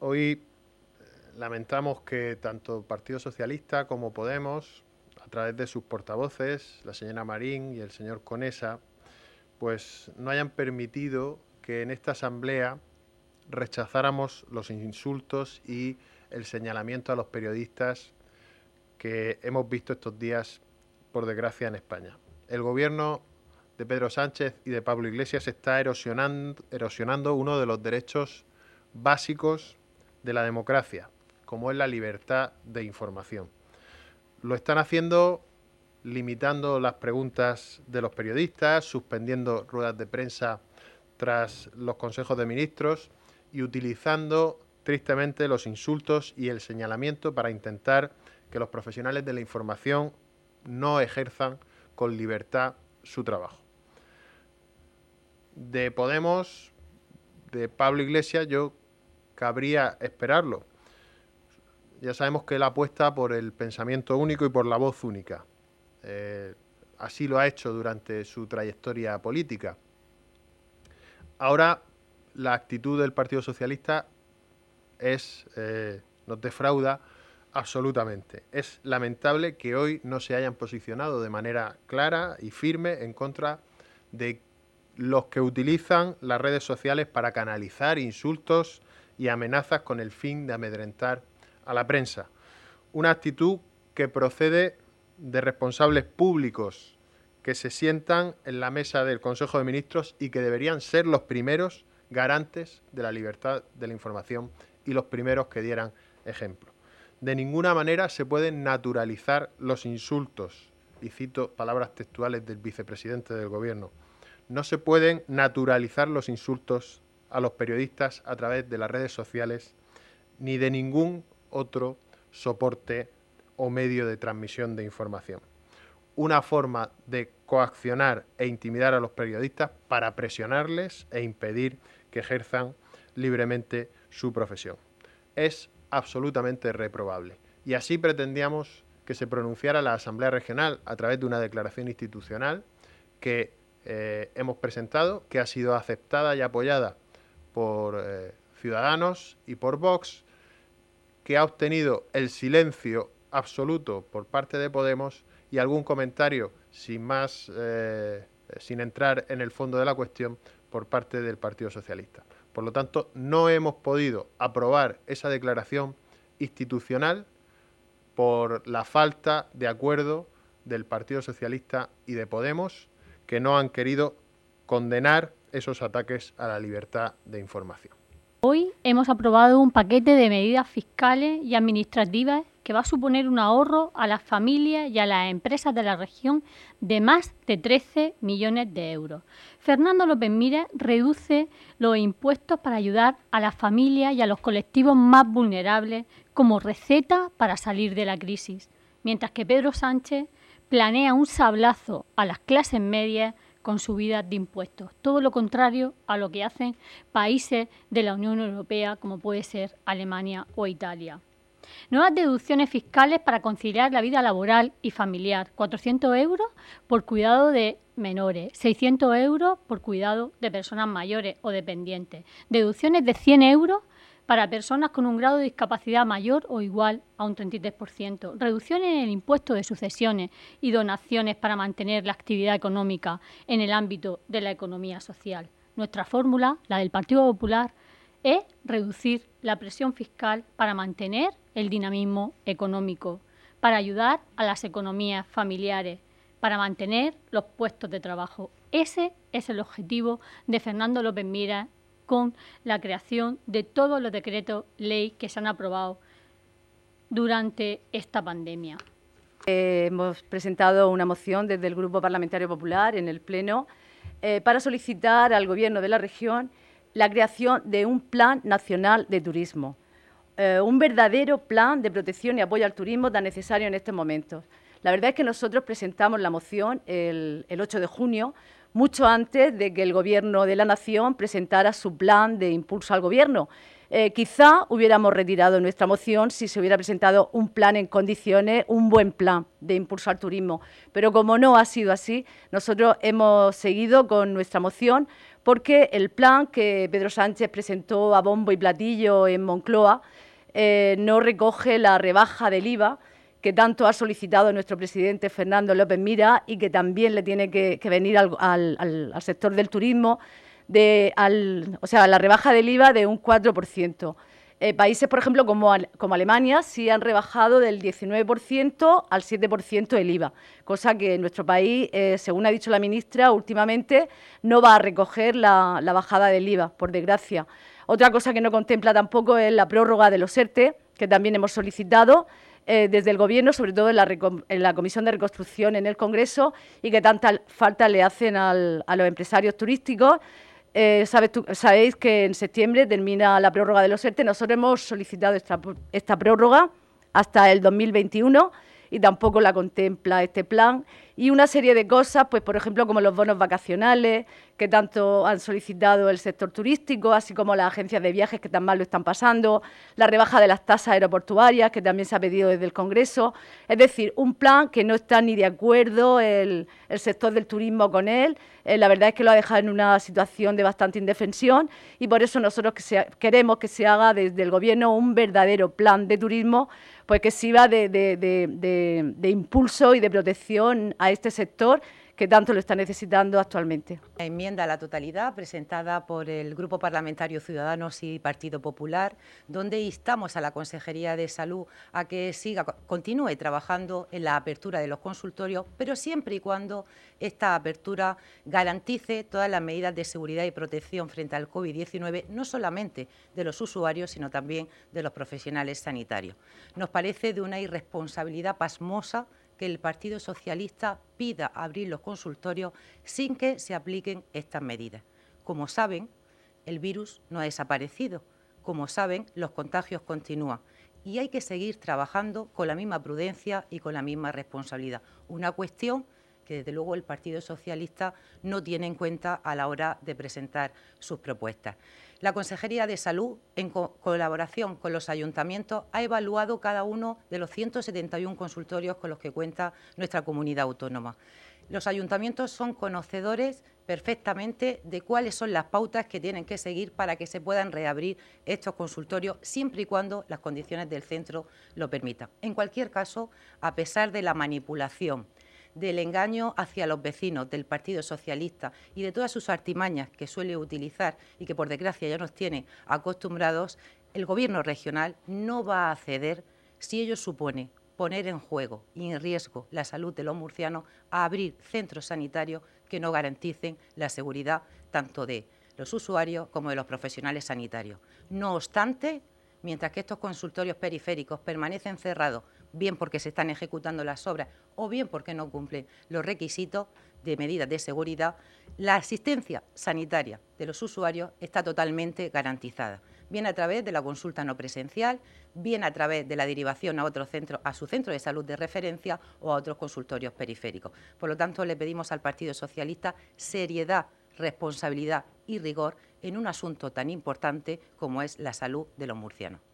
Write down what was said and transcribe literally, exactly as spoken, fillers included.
Hoy lamentamos que tanto Partido Socialista como Podemos, a través de sus portavoces, la señora Marín y el señor Conesa, pues no hayan permitido que en esta asamblea rechazáramos los insultos y el señalamiento a los periodistas que hemos visto estos días, por desgracia, en España. El gobierno de Pedro Sánchez y de Pablo Iglesias está erosionando, erosionando uno de los derechos básicos de la democracia, como es la libertad de información. Lo están haciendo limitando las preguntas de los periodistas, suspendiendo ruedas de prensa tras los consejos de ministros y utilizando tristemente los insultos y el señalamiento para intentar que los profesionales de la información no ejerzan con libertad su trabajo. De Podemos, de Pablo Iglesias, yo cabría esperarlo. Ya sabemos que él apuesta por el pensamiento único y por la voz única. Eh, así lo ha hecho durante su trayectoria política. Ahora la actitud del Partido Socialista es, eh, nos defrauda absolutamente. Es lamentable que hoy no se hayan posicionado de manera clara y firme en contra de los que utilizan las redes sociales para canalizar insultos y amenazas con el fin de amedrentar a la prensa. Una actitud que procede de responsables públicos que se sientan en la mesa del Consejo de Ministros y que deberían ser los primeros garantes de la libertad de la información y los primeros que dieran ejemplo. De ninguna manera se pueden naturalizar los insultos, y cito palabras textuales del vicepresidente del Gobierno. No se pueden naturalizar los insultos a los periodistas a través de las redes sociales ni de ningún otro soporte o medio de transmisión de información. Una forma de coaccionar e intimidar a los periodistas para presionarles e impedir que ejerzan libremente su profesión. Es absolutamente reprobable. Y así pretendíamos que se pronunciara la Asamblea Regional a través de una declaración institucional que eh, hemos presentado, que ha sido aceptada y apoyada por eh, Ciudadanos y por Vox, que ha obtenido el silencio absoluto por parte de Podemos y algún comentario sin más, eh, sin entrar en el fondo de la cuestión, por parte del Partido Socialista. Por lo tanto, no hemos podido aprobar esa declaración institucional por la falta de acuerdo del Partido Socialista y de Podemos, que no han querido condenar esos ataques a la libertad de información. Hoy hemos aprobado un paquete de medidas fiscales y administrativas que va a suponer un ahorro a las familias y a las empresas de la región de más de trece millones de euros. Fernando López Miras reduce los impuestos para ayudar a las familias y a los colectivos más vulnerables como receta para salir de la crisis, mientras que Pedro Sánchez planea un sablazo a las clases medias con subidas de impuestos. Todo lo contrario a lo que hacen países de la Unión Europea, como puede ser Alemania o Italia. Nuevas deducciones fiscales para conciliar la vida laboral y familiar. cuatrocientos euros por cuidado de menores, seiscientos euros por cuidado de personas mayores o dependientes. Deducciones de cien euros para personas con un grado de discapacidad mayor o igual a un treinta y tres por ciento. Reducciones en el impuesto de sucesiones y donaciones para mantener la actividad económica en el ámbito de la economía social. Nuestra fórmula, la del Partido Popular, es reducir la presión fiscal para mantener el dinamismo económico, para ayudar a las economías familiares, para mantener los puestos de trabajo. Ese es el objetivo de Fernando López Miras con la creación de todos los decretos ley que se han aprobado durante esta pandemia. Eh, hemos presentado una moción desde el Grupo Parlamentario Popular en el Pleno eh, para solicitar al Gobierno de la región la creación de un Plan Nacional de Turismo, eh, un verdadero plan de protección y apoyo al turismo tan necesario en estos momentos. La verdad es que nosotros presentamos la moción el, el ocho de junio, mucho antes de que el Gobierno de la Nación presentara su plan de impulso al Gobierno. Eh, quizá hubiéramos retirado nuestra moción si se hubiera presentado un plan en condiciones, un buen plan de impulso al turismo. Pero como no ha sido así, nosotros hemos seguido con nuestra moción porque el plan que Pedro Sánchez presentó a bombo y platillo en Moncloa eh, no recoge la rebaja del I V A que tanto ha solicitado nuestro presidente Fernando López Mira y que también le tiene que, que venir al, al, al sector del turismo, de, al, o sea, la rebaja del I V A de un cuatro por ciento. Eh, países, por ejemplo, como, como Alemania, sí han rebajado del diecinueve por ciento al siete por ciento el I V A, cosa que en nuestro país, eh, según ha dicho la ministra, últimamente no va a recoger la, la bajada del I V A, por desgracia. Otra cosa que no contempla tampoco es la prórroga de los ERTE, que también hemos solicitado eh, desde el Gobierno, sobre todo en la, en la Comisión de Reconstrucción en el Congreso, y que tanta falta le hacen al, a los empresarios turísticos. Eh, sabes tú, sabéis que en septiembre termina la prórroga de los ERTE. Nosotros hemos solicitado esta, esta prórroga hasta el dos mil veintiuno y tampoco la contempla este plan. Y una serie de cosas, pues por ejemplo, como los bonos vacacionales, que tanto han solicitado el sector turístico, así como las agencias de viajes que tan mal lo están pasando, la rebaja de las tasas aeroportuarias, que también se ha pedido desde el Congreso. Es decir, un plan que no está ni de acuerdo el, el sector del turismo con él. Eh, la verdad es que lo ha dejado en una situación de bastante indefensión y por eso nosotros que se, queremos que se haga desde el Gobierno un verdadero plan de turismo, pues que sirva de, de, de, de, de impulso y de protección a este sector que tanto lo está necesitando actualmente. La enmienda a la totalidad presentada por el Grupo Parlamentario Ciudadanos y Partido Popular, donde instamos a la Consejería de Salud a que siga, continúe trabajando en la apertura de los consultorios, pero siempre y cuando esta apertura garantice todas las medidas de seguridad y protección frente al COVID diecinueve, no solamente de los usuarios, sino también de los profesionales sanitarios. Nos parece de una irresponsabilidad pasmosa que el Partido Socialista pida abrir los consultorios sin que se apliquen estas medidas. Como saben, el virus no ha desaparecido. Como saben, los contagios continúan y hay que seguir trabajando con la misma prudencia y con la misma responsabilidad. Una cuestión que, desde luego, el Partido Socialista no tiene en cuenta a la hora de presentar sus propuestas. La Consejería de Salud, en co colaboración con los ayuntamientos, ha evaluado cada uno de los ciento setenta y uno consultorios con los que cuenta nuestra comunidad autónoma. Los ayuntamientos son conocedores perfectamente de cuáles son las pautas que tienen que seguir para que se puedan reabrir estos consultorios, siempre y cuando las condiciones del centro lo permitan. En cualquier caso, a pesar de la manipulación, del engaño hacia los vecinos del Partido Socialista y de todas sus artimañas que suele utilizar y que por desgracia ya nos tiene acostumbrados, el Gobierno regional no va a ceder si ello supone poner en juego y en riesgo la salud de los murcianos a abrir centros sanitarios que no garanticen la seguridad tanto de los usuarios como de los profesionales sanitarios. No obstante, mientras que estos consultorios periféricos permanecen cerrados, bien porque se están ejecutando las obras o bien porque no cumplen los requisitos de medidas de seguridad, la asistencia sanitaria de los usuarios está totalmente garantizada, bien a través de la consulta no presencial, bien a través de la derivación a otro centro, a su centro de salud de referencia o a otros consultorios periféricos. Por lo tanto, le pedimos al Partido Socialista seriedad, responsabilidad y rigor en un asunto tan importante como es la salud de los murcianos.